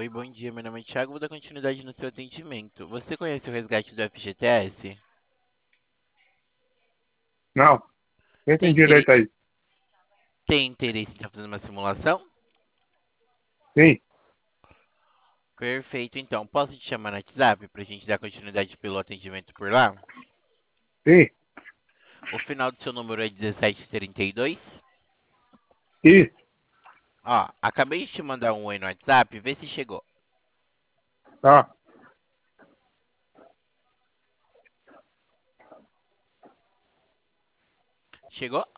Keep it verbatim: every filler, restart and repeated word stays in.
Oi, bom dia. Meu nome é Thiago. Vou dar continuidade no seu atendimento. Você conhece o resgate do F G T S? Não, não Tem, entendi intere- direito aí. Tem interesse em estar fazendo uma simulação? Sim, Perfeito, então. Posso te chamar no WhatsApp para a gente dar continuidade pelo atendimento por lá? sim, O final do seu número é dezessete trinta e dois. isso, Ó, acabei de te mandar um oi no WhatsApp. Vê se chegou. tá. Chegou?